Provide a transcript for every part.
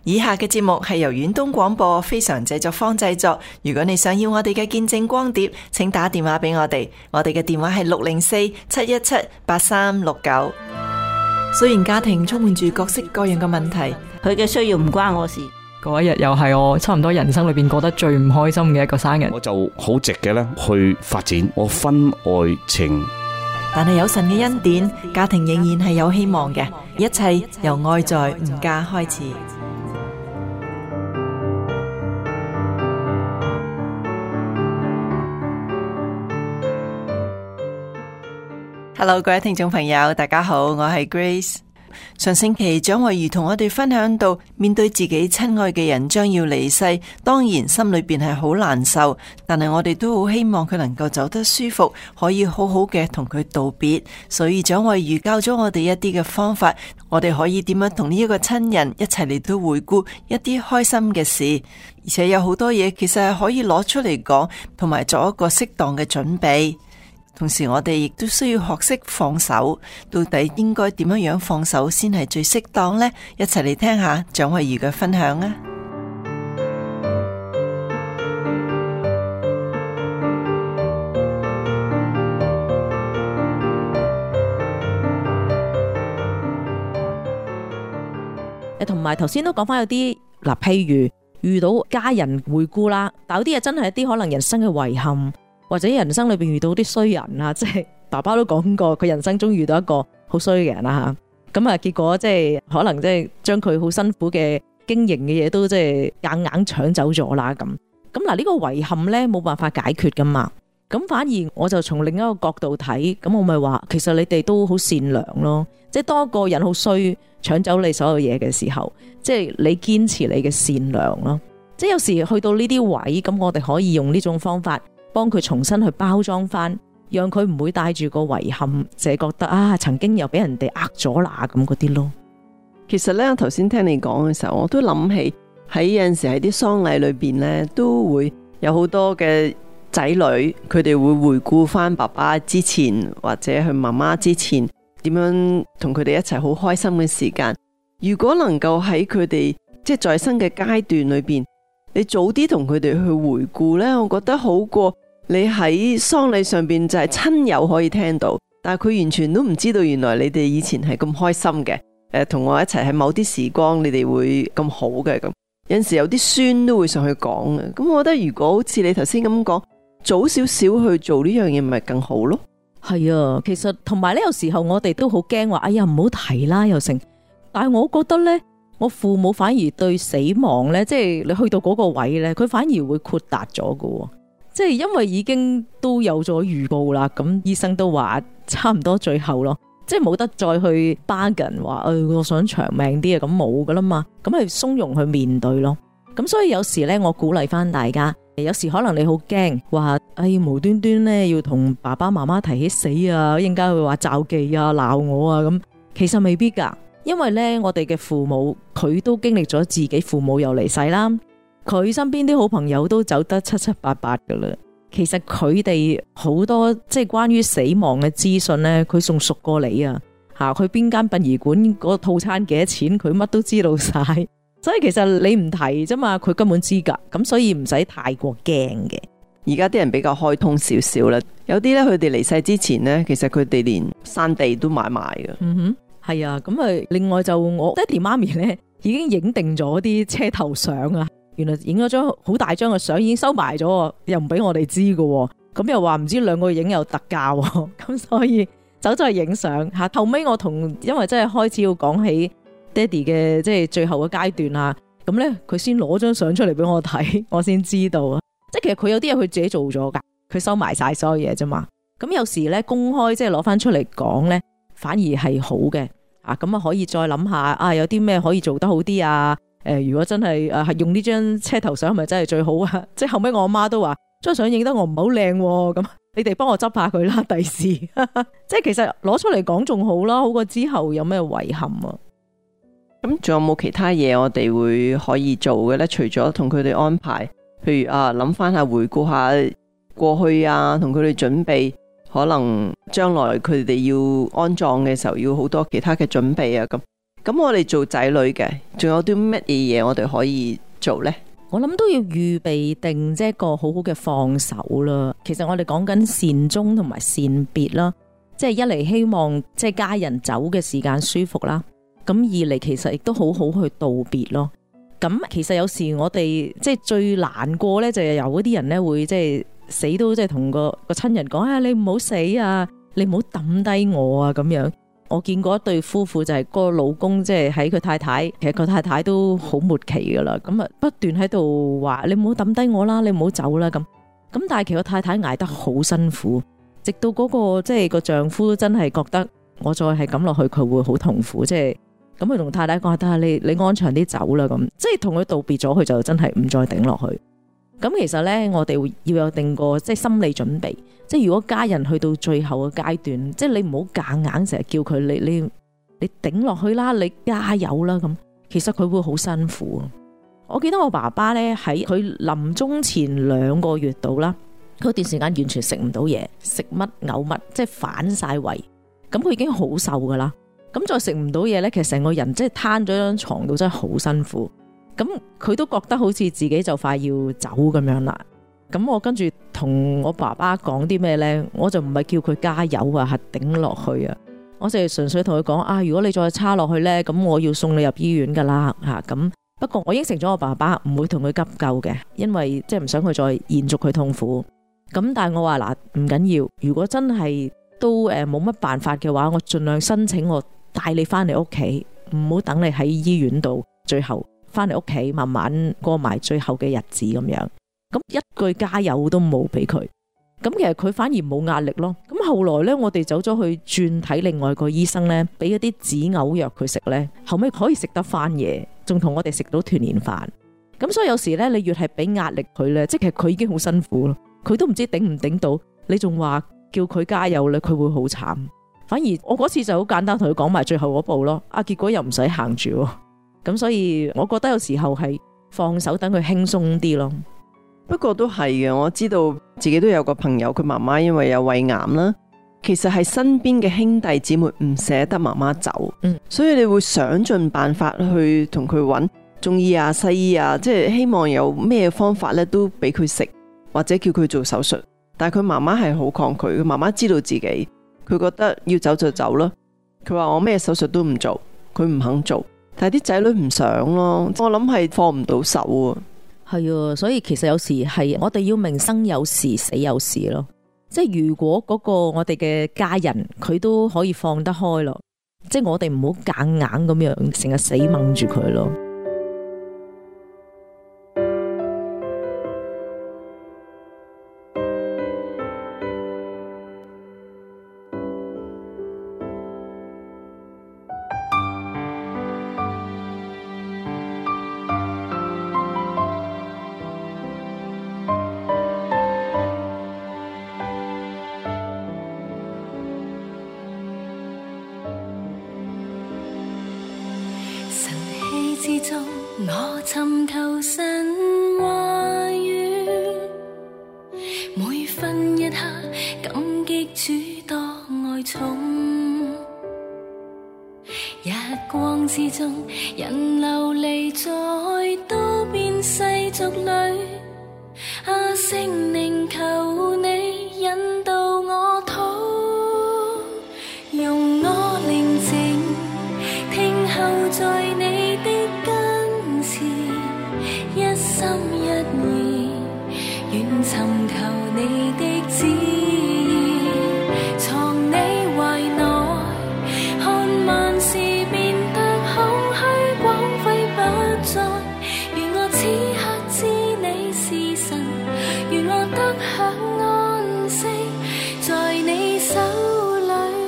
以下嘅節目係由遠東廣播非常製作坊製作。如果你想要我哋嘅見證光碟，請打電話俾我哋。我哋嘅電話係604-717-8369。雖然家庭充滿住各式各樣嘅問題， 佢嘅需要唔關我事。 嗰一日又係我差唔多人生裏邊過得最唔開心嘅一個生日。 我就好直嘅咧去發展我婚外情。 但係有神嘅恩典，家庭仍然係有希望嘅。一切由愛在吾家開始。Hello， 各位聽眾朋友，大家好，我係 Grace。上星期蔣慧如同我哋分享到，面對自己親愛嘅人將要離世，當然心裏邊係好難受，但係我哋都好希望佢能夠走得舒服，可以好好嘅同佢道別。所以蔣慧如教咗我哋一啲嘅方法，我哋可以點樣同呢一個親人一齊嚟到回顧一啲開心嘅事，而且有好多嘢其實係可以攞出嚟講，同埋做一個適當嘅準備。同時我哋亦都需要學識放手，到底應該點樣放手先係最適當呢？一齊嚟聽下蔣慧如嘅分享啊！ 同埋頭先都講翻有啲嗱，譬如遇到家人回顧啦，但有啲嘢真係一啲可能人生嘅遺憾。或者人生裏邊遇到啲衰人啊，即係爸爸都講過，佢人生中遇到一個好衰嘅人啦吓，咁啊結果即係可能即係將佢好辛苦嘅經營嘅嘢都即係硬搶走咗啦咁。咁嗱呢個遺憾咧冇辦法解決噶嘛，咁反而我就從另一個角度睇，咁我咪話其實你哋都好善良咯，即係當一個人好衰搶走你所有嘢嘅時候，即係你堅持你嘅善良咯。即係有時去到呢啲位，咁我哋可以用呢種方法。幫佢重新去包裝翻，讓佢唔會帶住個遺憾，就係覺得啊，曾經又俾人哋呃咗啦咁嗰啲咯。 其實咧，頭先聽你講嘅時候，我都諗起喺有陣時喺啲喪禮裏邊咧，都會有好多嘅仔女，佢哋會回顧翻爸爸之前或者佢媽媽之前點樣同佢哋一齊好開心嘅時間。如果能夠喺佢哋即係在生嘅階段裏邊，你早啲同佢哋去回顧呢，我覺得好過你喺喪禮上邊就係親友可以聽到，但係佢完全都唔知道原來你哋以前係咁開心嘅，同我一齊喺某啲時光你哋會咁好嘅咁。有陣時有啲孫都會上去講嘅，咁我覺得如果好似你頭先咁講，早少少去做呢樣嘢咪更好咯。 係啊，其實同埋呢，有時候我哋都好驚話，哎呀唔好提啦又成，但係我覺得呢。我父母反而對死亡呢，即係你去到嗰個位呢，佢反而會豁達咗㗎，即係因為已經都有咗預告啦，咁醫生都話差唔多最後咯，即係冇得再去 bargain 話，我想長命啲啊，咁冇噶啦嘛，咁係鬆容去面對咯。咁所以有時呢，我鼓勵翻大家，有時可能你好驚話，無端端呢要同爸爸媽媽提起死啊，應該會話詐忌啊，鬧我啊，咁其實未必噶。因為咧，我哋嘅父母佢都經歷咗自己父母又離世啦，佢身邊啲好朋友都走得七七八八噶啦。其實佢哋好多即係關於死亡嘅資訊咧，佢仲熟過你啊！吓，去邊間殯儀館嗰個套餐幾多錢，佢乜都知道晒。所以其實你唔提啫嘛，佢根本知噶。咁所以唔使太過驚嘅。 而家啲人比較開通少少啦，有啲咧佢哋離世之前咧，其實佢哋連山地都買埋嘅。 嗯哼。係啊，咁啊，另外就我爹哋媽咪咧已經影定咗啲車頭相啊，原來影咗張好大張嘅相，已經收埋咗，又唔俾我哋知㗎，咁又話唔知兩個影有特價，咁所以走咗去影相吓。後尾我因為真係開始要講起爹哋嘅即係最後嘅階段啊，咁咧佢先攞張相出嚟俾我睇，我先知道啊。即係其實佢有啲嘢佢自己做咗噶，佢收埋晒所有嘢啫嘛。咁有時咧公開即係攞翻出嚟講咧，反而係好嘅。咁啊可以再諗下有啲咩可以做得好啲啊？如果真係係用呢張車頭相，係咪真係最好啊？即係後尾我阿媽都話張相影得我唔係好靚，咁你哋幫我執下佢啦，第時即係其實攞出嚟講仲好啦，好過之後有咩遺憾啊？ 咁仲有冇其他嘢我哋會可以做嘅呢？除咗同佢哋安排，譬如諗翻下回顧下過去啊，同佢哋準備。可能將來佢哋要安葬嘅時候要好多其他嘅準備啊，咁咁我哋做仔女嘅，仲有啲乜嘢嘢我哋可以做呢？ 我諗都要預備定即係一個好好嘅放手啦。其實我哋講緊善終同埋善別啦，即係一嚟希望即係家人走嘅時間舒服啦，咁二嚟其實亦都好好去道別咯。咁其實有時我哋即係最難過咧，就係有嗰啲人咧會即係死都即係同個親人講啊，你唔好死啊，你唔好抌低我啊咁樣。我見過一對夫婦就係個老公即係喺佢太太，其實佢太太都好末期噶啦，咁啊不斷喺度話你唔好抌低我啦，你唔好走啦咁。咁但係其實個太太捱得好辛苦，直到嗰個即係個丈夫真係覺得我再係咁落去佢會好痛苦，即係咁佢同太太講，得你安詳啲走啦咁，即係同佢道別咗，佢就真係唔再頂落去。咁其實呢，我哋要有定個即係心理準備，即係如果家人去到最後嘅階段，即係你唔好夾硬成日叫佢你頂落去啦，你加油啦咁，其實佢會好辛苦。我記得我爸爸呢，喺佢臨終前2個月度啦，佢段時間完全食唔到嘢，食乜嘔乜，即係反晒胃，咁佢已經好瘦噶啦，咁再食唔到嘢呢，其實成個人即係攤咗張床度，真係好辛苦。咁佢都覺得好似自己就快要走咁樣啦。咁我跟住同我爸爸講啲咩呢？我就唔係叫佢加油啊，係頂落去啊。我就係純粹同佢講啊，如果你再差落去呢，咁我要送你入醫院噶啦吓。咁不過我應承咗我爸爸唔會同佢急救嘅，因為即係唔想佢再延續佢痛苦。咁但係我話嗱，唔緊要，如果真係都冇乜辦法嘅話，我盡量申請我帶你翻嚟屋企，唔好等你喺醫院度，最後翻嚟屋企慢慢過埋最後嘅日子咁樣。咁一句加油都冇俾佢，咁其實佢反而冇壓力咯。咁後來呢，我哋走咗去轉睇另外個醫生呢，俾一啲止嘔藥佢食呢，後尾可以食得翻嘢，仲同我哋食到團年飯。咁所以有時呢，你越係俾壓力佢呢，即係佢已經好辛苦咯，佢都唔知頂唔頂到，你仲話叫佢加油呢，佢會好慘。反而我嗰次就好簡單同佢講埋最後嗰步咯，結果又唔使行住。咁所以我覺得有時候係放手等佢輕鬆啲咯。 不過都係嘅，我知道自己都有個朋友，佢媽媽因為有胃癌啦，其實係身邊嘅兄弟姊妹唔捨得媽媽走，所以你會想盡辦法去同佢揾中醫啊、西醫啊，即係希望有咩方法咧都俾佢食，或者叫佢做手術。但係佢媽媽係好抗拒，佢媽媽知道自己，佢覺得要走就走咯。佢話我咩手術都唔做，佢唔肯做。但係啲仔女唔想咯，我諗係放唔到手啊。 係啊，所以其實有時係我哋要明生有時，死有時咯。即係如果嗰個我哋嘅家人佢都可以放得開咯，即係我哋唔好夾硬咁樣成日死掹住佢咯。 之中，我尋求神話語，每分一刻感激主多愛寵。日光之中，人流離在多變世俗裏，聖靈求你引導我途，容我寧靜聽候在你的跟前，一心一意願尋求你的旨意，藏你懷內，看萬事變得空虛光輝不再，願我此刻知你是神，願我得享安息在你手裏。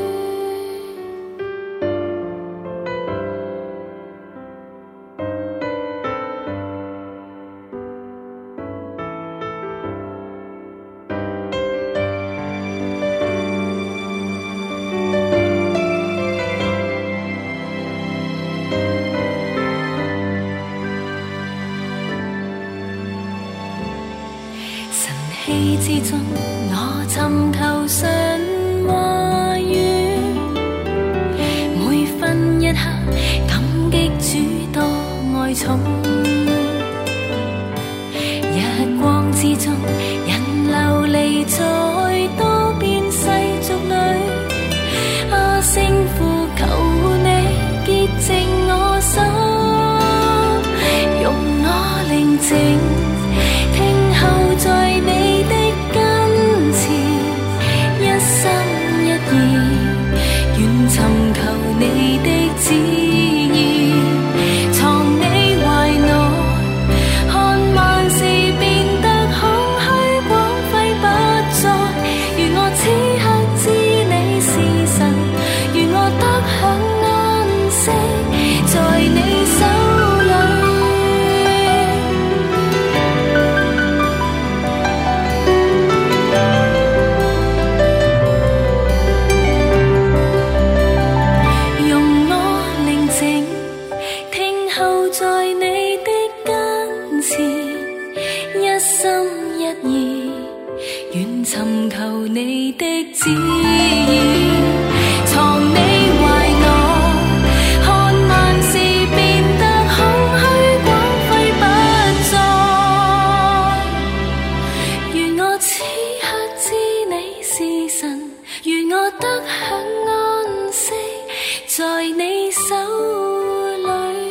之中，我尋求神話語，每分一刻太重。日光之中，人流離在多變世俗裏。啊，聖父求你潔淨我心，容我寧靜，聽候在你的跟前，一心一意，願尋求你的旨意，藏你懷內，看萬事變得空虛光輝不再。願我此刻知你是神，願我得享安息在你手裏。容我寧靜，聽候在你的跟前，一心一意，願尋求你的旨意，藏你懷內，看萬事變得空虛光輝不再。願我此刻知你是神，願我得享安息在你手裏。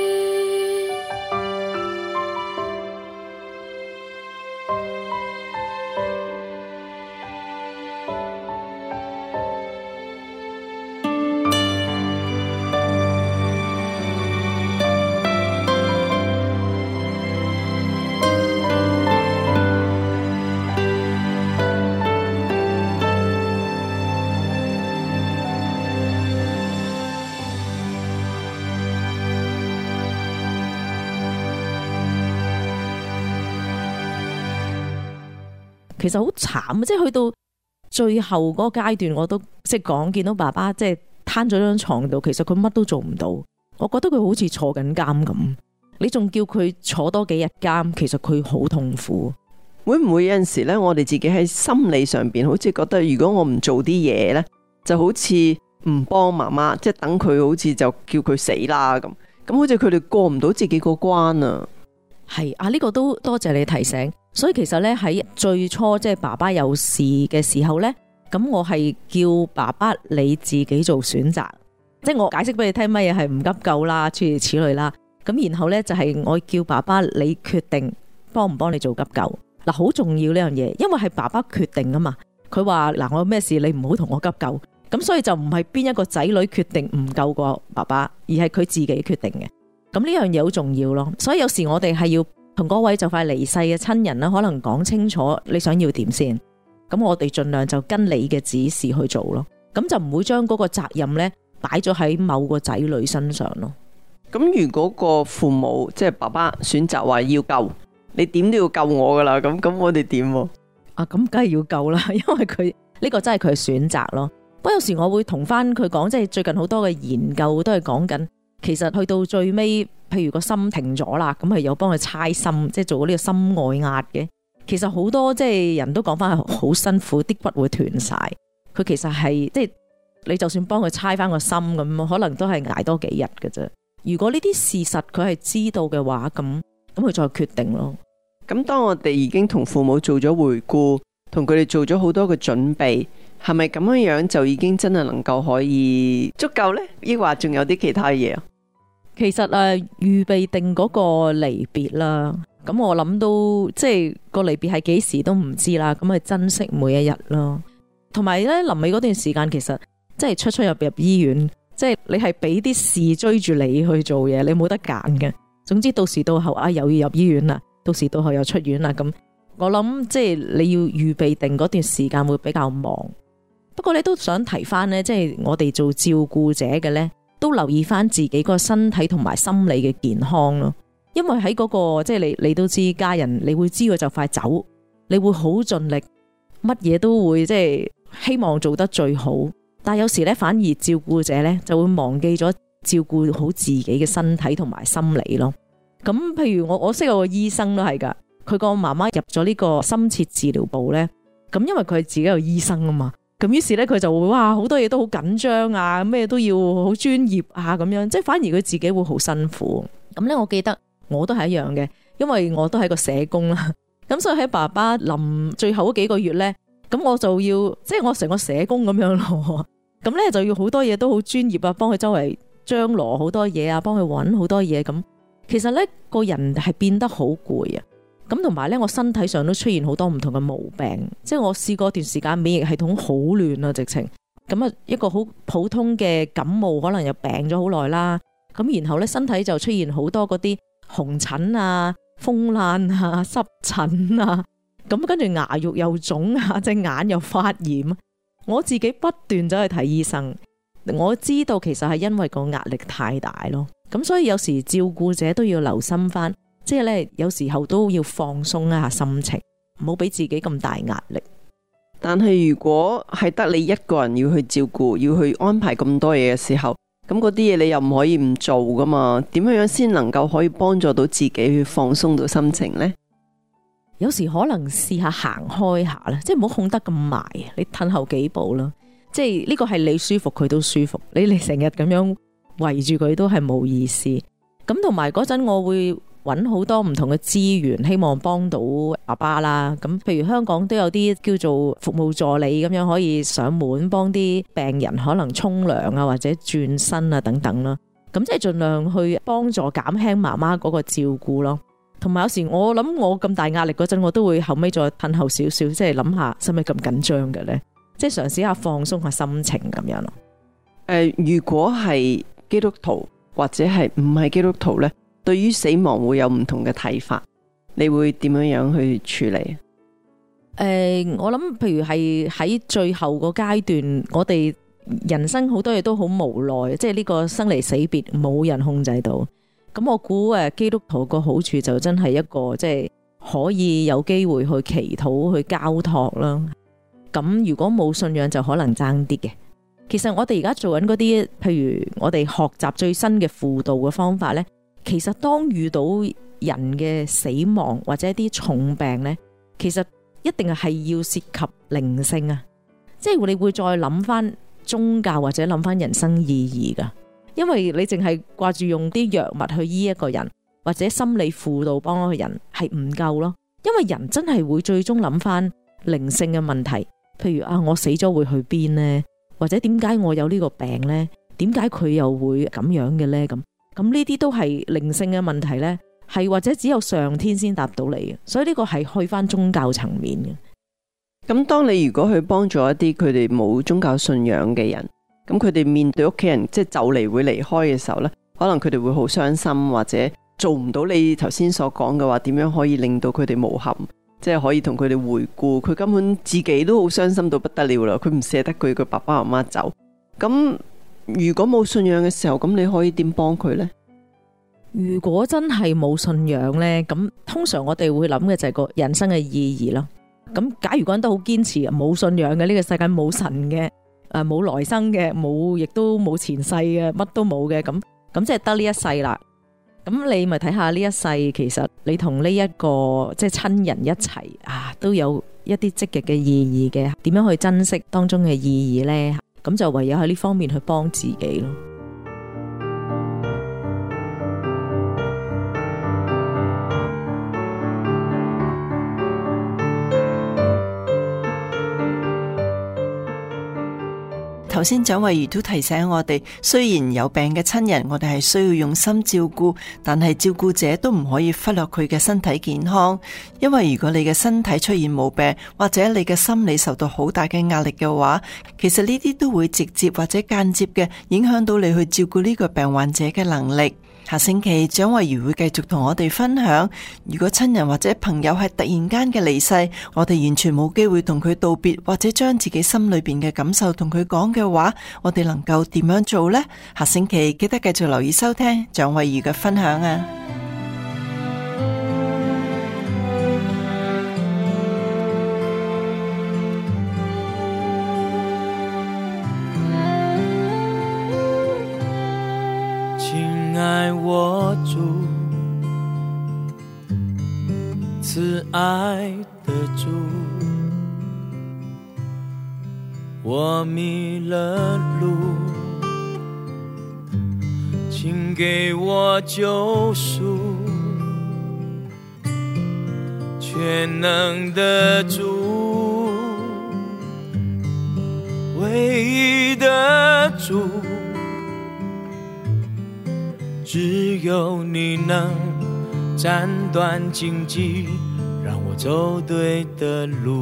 其實好慘，即係去到最後嗰個階段，我都即係講見到爸爸即係攤咗張床度，其實佢乜都做唔到。我覺得佢好似坐緊監咁，你仲叫佢坐多幾日監，其實佢好痛苦。 會唔會有陣時呢，我哋自己喺心理上邊，好似覺得如果我唔做啲嘢呢，就好似唔幫媽媽，即係等佢好似就叫佢死啦咁。咁好似佢哋過唔到自己個關啊。 係啊，呢個都多謝你提醒。所以其實咧喺最初即係爸爸有事嘅時候呢，咁我係叫爸爸你自己做選擇，即係我解釋俾你聽乜嘢係唔急救啦，諸如此類啦。咁然後呢，就係我叫爸爸你決定幫唔幫你做急救。嗱，好重要呢樣嘢，因為係爸爸決定啊嘛。佢話嗱，我有咩事你唔好同我急救，咁所以就唔係邊一個仔女決定唔救個爸爸，而係佢自己決定嘅。咁呢樣嘢好重要咯。所以有時我哋係要同嗰位就快離世嘅親人啦，可能講清楚你想要點先，咁我哋盡量就跟你嘅指示去做咯，咁就唔會將嗰個責任呢擺咗喺某個仔女身上咯。 咁如果個父母即係爸爸選擇話要救，你點都要救我噶啦，咁我哋點？ 啊，咁梗係要救啦，因為佢呢個真係佢嘅選擇咯。不過有時我會同翻佢講，即係最近好多嘅研究都係講緊，其實去到最尾，譬如個心停咗啦，咁係有幫佢猜心，即係做呢個心外壓嘅。其實好多即係人都講翻係好辛苦，啲骨會斷晒。佢其實係即係你就算幫佢猜翻個心咁，可能都係捱多幾日嘅啫。如果呢啲事實佢係知道嘅話，咁佢再決定咯。 咁當我哋已經同父母做咗回顧，同佢哋做咗好多嘅準備，係咪咁樣樣就已經真係能夠可以足夠呢？抑或仲有啲其他嘢啊？ 其實預備定嗰個離別啦，咁我諗到即係個離別係幾時都唔知啦，咁去珍惜每一日咯。同埋咧臨尾嗰段時間，其實即係出入醫院，即係你係俾啲事追住你去做嘢，你冇得揀嘅。總之到時到後又要入醫院啦，到時到後又出院啦，咁我諗即係你要預備定嗰段時間會比較忙。不過你都想提翻呢，即係我哋做照顧者嘅呢，都留意翻自己個身體同埋心理嘅健康咯。因為喺嗰個即係你都知家人，你會知佢就快走，你會好盡力，乜嘢都會即係希望做得最好。但係有時呢，反而照顧者呢就會忘記咗照顧好自己嘅身體同埋心理咯。咁譬如我識有個醫生都係噶，佢個媽媽入咗呢個深切治療部呢，咁因為佢係自己有醫生啊嘛，咁於是呢，佢就會哇好多嘢都好緊張啊，咩都要好專業啊咁樣，即係反而佢自己會好辛苦。 咁咧我記得我都係一樣嘅，因為我都係個社工啦。咁所以喺爸爸臨最後嗰幾個月咧，咁我就要即係我成個社工咁樣咯。咁咧就要好多嘢都好專業啊，幫佢周圍張羅好多嘢啊，幫佢揾好多嘢咁。其實咧個人係變得好攰啊。咁同埋咧，我身體上都出現好多唔同嘅毛病，即係我試過一段時間免疫系統好亂啊，直情咁啊，一個好普通嘅感冒可能又病咗好耐啦。咁然後咧身體就出現好多嗰啲紅疹啊、風爛啊、濕疹啊，咁跟住牙肉又腫啊，隻眼又發炎。我自己不斷走去睇醫生，我知道其實係因為個壓力太大咯。咁所以有時照顧者都要留心翻，即係咧有時候都要放鬆一下心情，唔好俾自己咁大壓力。 但係如果係得你一個人要去照顧，要去安排咁多嘢嘅時候，咁嗰啲嘢你又唔可以唔做噶嘛？點樣先能夠可以幫助到自己去放鬆到心情呢？ 有時可能試下行開下啦，即係唔好控得咁埋，你褪後幾步啦。即係呢個係你舒服，佢都舒服。你成日咁樣圍住佢都係冇意思。咁同埋嗰陣我會揾好多唔同嘅資源，希望幫到爸爸啦。咁譬如香港都有啲叫做服務助理咁樣，可以上門幫啲病人可能沖涼啊，或者轉身啊等等啦。咁即係盡量去幫助減輕媽媽嗰個照顧咯。同埋有時我諗我咁大壓力嗰陣，我都會後尾再褪後少少，即係諗下使咪咁緊張嘅呢？即係嘗試下放鬆下心情咁樣咯。 如果係基督徒或者係唔係基督徒呢，對於死亡會有唔同嘅睇法，你會點樣去處理？ 我諗譬如係喺最後個階段，我哋人生好多嘢都好無奈，即係呢個生離死別冇人控制到。咁我估基督徒個好處就真係一個即係可以有機會去祈禱去交託啦。咁如果冇信仰就可能爭啲嘅。其實我哋而家做緊嗰啲，譬如我哋學習最新嘅輔導嘅方法呢，其實當遇到人嘅死亡或者一啲重病呢，其實一定係要涉及靈性啊，即係你會再諗翻宗教或者諗翻人生意義噶。因為你淨係掛住用啲藥物去醫一個人，或者心理輔導幫一個人係唔夠咯。因為人真係會最終諗翻靈性嘅問題，譬如我死咗會去邊呢？或者點解我有呢個病呢？點解佢又會咁樣嘅呢？咁呢啲都係靈性嘅問題呢，係或者只有上天先答到你嘅。所以呢個係去翻宗教層面嘅。 咁當你如果去幫助一啲佢哋冇宗教信仰嘅人，咁佢哋面對屋企人即係就嚟會離開嘅時候呢，可能佢哋會好傷心，或者做唔到你頭先所講嘅話，點樣可以令到佢哋無憾，即係可以同佢哋回顧，佢根本自己都好傷心到不得了啦，佢唔捨得佢爸爸媽媽走。咁如果冇信仰嘅時候，咁你可以點幫佢呢？ 如果真係冇信仰呢，咁通常我哋會諗嘅就係個人生嘅意義咯。咁假如個人都好堅持冇信仰嘅，呢個世界冇神嘅，冇來生嘅，冇亦都冇前世嘅，乜都冇嘅，咁即係得呢一世啦。咁你咪睇下呢一世，其實你同呢一個即係親人一齊都有一啲積極嘅意義嘅，點樣去珍惜當中嘅意義呢？咁就唯有喺呢方面去幫自己咯。 頭先蔣慧儀都提醒我哋，雖然有病嘅親人，我哋係需要用心照顧，但係照顧者都唔可以忽略佢嘅身體健康，因為如果你嘅身體出現毛病，或者你嘅心理受到好大嘅壓力嘅話，其實呢啲都會直接或者間接嘅影響到你去照顧呢個病患者嘅能力。下星期蔣慧儀會繼續同我哋分享，如果親人或者朋友係突然間嘅離世，我哋完全冇機會同佢道別，或者將自己心裏邊嘅感受同佢講嘅話，我哋能夠點樣做呢？下星期記得繼續留意收聽蔣慧儀嘅分享啊！ 爱我主，慈爱的主，我迷了路，请请给我救赎，全能的主，唯一的主，只有你能斩断荆棘，让我走对的路。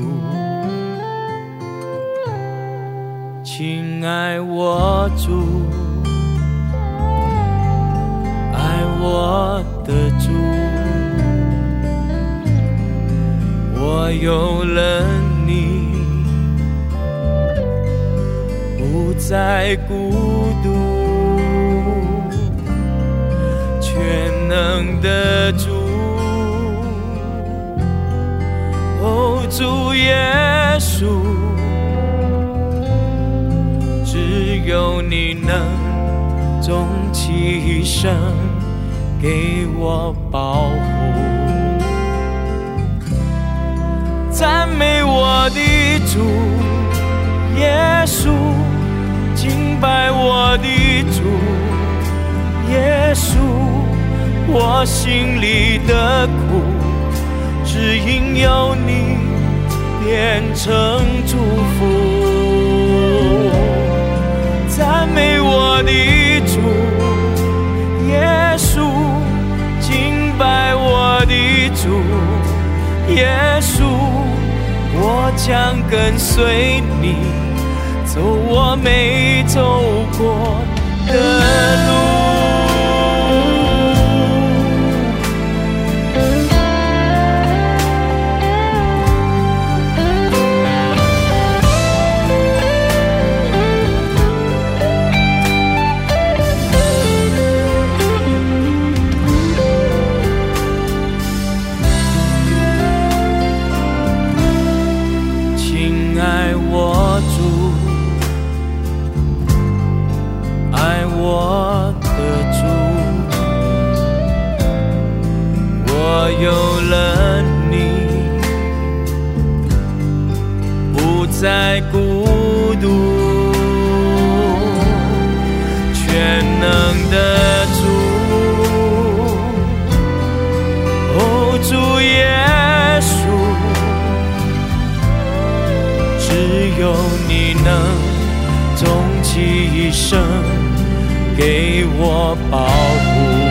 亲爱我主，爱我的主，我有了你，不再孤独。全能的主，哦，主耶稣，只有你能终其一生给我保护。赞美我的主耶稣，敬拜我的主耶稣，我心里的苦只因有你变成祝福。赞美我的主耶稣，敬拜我的主耶稣，我将跟随你走我没走过的路。有了你，不再孤独。全能的主，哦，主耶稣，只有你能终其一生给我保护。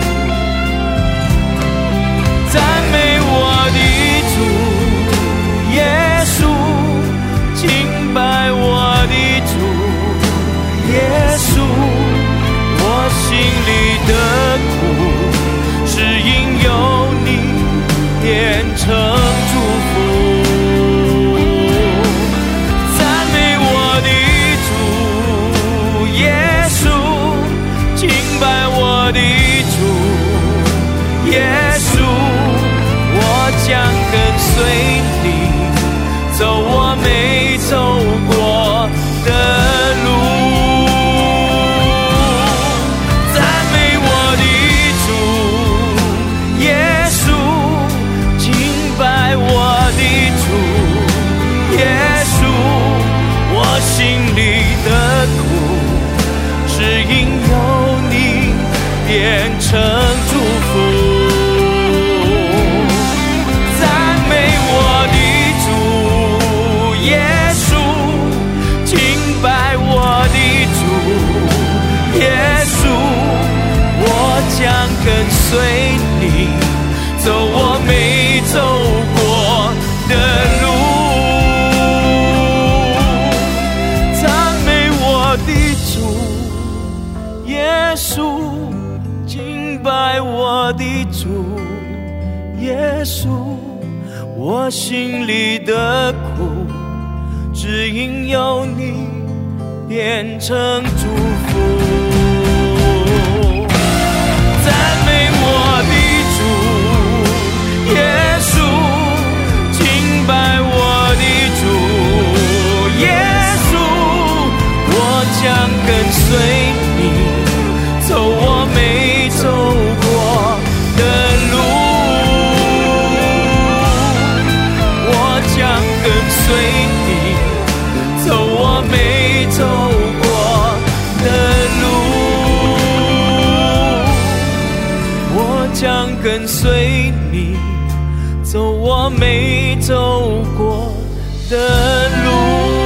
赞美我的主耶稣，敬拜我的主耶稣，我心里的苦是因有你变成祝福。赞美我的主耶稣，敬拜我的主耶稣，我将跟随你走我没走过的路。赞美我的主耶稣，敬拜我的主耶稣，我心里的苦是因有你变成祝福。将跟随你走我没走过的路。赞美我的主耶稣，敬拜我的主耶稣，我心里的苦只因有你变成祝福。赞美我的主耶稣，敬拜我的主耶稣，我将跟随你走我没走过的路。我将跟随你走我没走过的路。 跟随你，走我没走过的路。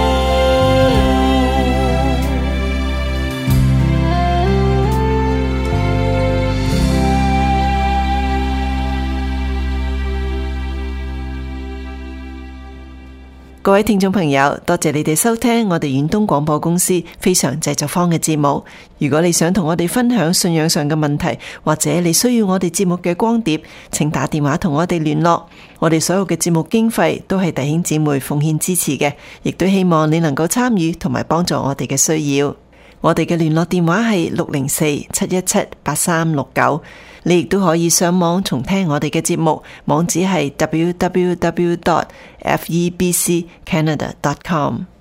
各位聽眾朋友，多謝你哋收聽我哋遠東廣播公司非常製作坊嘅節目。如果你想同我哋分享信仰上嘅問題，或者你需要我哋節目嘅光碟，請打電話同我哋聯絡。我哋所有嘅節目經費都係弟兄姊妹奉獻支持嘅，亦都希望你能夠參與同埋幫助我哋嘅需要。我哋嘅聯絡電話係604-717-8369。你亦都可以上網重聽我哋嘅節目，網址係 www.febccanada.com。